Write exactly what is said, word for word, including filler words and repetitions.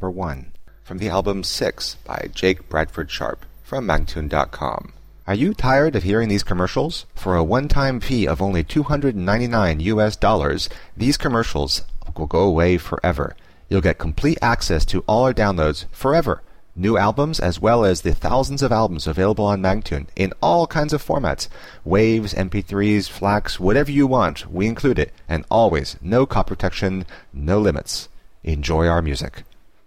number one, from the album Six by Jake Bradford Sharp from Magtune dot com. Are you tired of hearing these commercials? For a one-time fee of only two hundred ninety-nine U S dollars, these commercials will go away forever. You'll get complete access to all our downloads forever. New albums as well as the thousands of albums available on Magtune in all kinds of formats. Waves, M P threes, FLACs, whatever you want, we include it. And always, no copy protection, no limits. Enjoy our music.